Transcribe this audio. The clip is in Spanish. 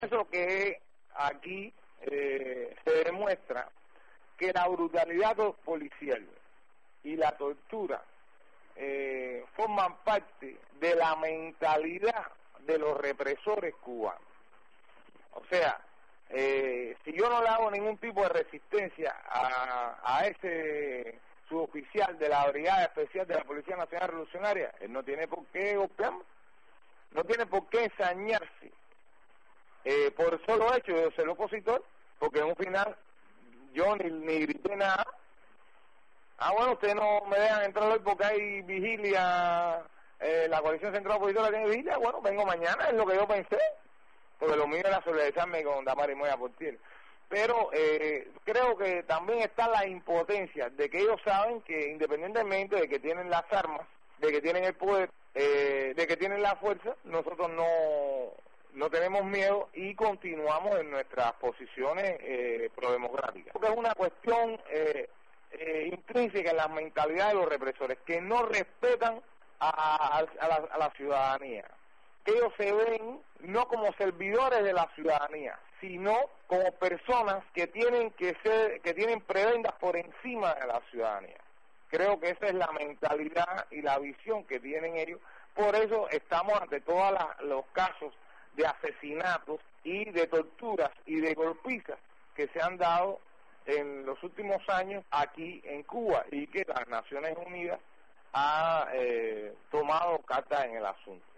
Eso que aquí se demuestra que la brutalidad policial y la tortura forman parte de la mentalidad de los represores cubanos. O sea, si yo no le hago ningún tipo de resistencia a ese suboficial de la Brigada Especial de la Policía Nacional Revolucionaria, él no tiene por qué golpearme, no tiene por qué ensañarse por el solo hecho de ser opositor, porque en un final yo ni grité nada. Bueno, ustedes no me dejan entrar hoy porque hay vigilia, la coalición central opositora tiene vigilia. Bueno, vengo mañana, es lo que yo pensé, porque lo mío era solidarizarme con Damaris Moya Portier. Pero creo que también está la impotencia de que ellos saben que independientemente de que tienen las armas, de que tienen el poder, de que tienen la fuerza, nosotros no tenemos miedo y continuamos en nuestras posiciones prodemocráticas. Porque es una cuestión intrínseca en la mentalidad de los represores, que no respetan a la ciudadanía, que ellos se ven no como servidores de la ciudadanía, sino como personas que tienen prebendas por encima de la ciudadanía. Creo que esa es la mentalidad y la visión que tienen ellos. Por eso estamos ante todos los casos de asesinatos y de torturas y de golpizas que se han dado en los últimos años aquí en Cuba, y que las Naciones Unidas ha tomado carta en el asunto.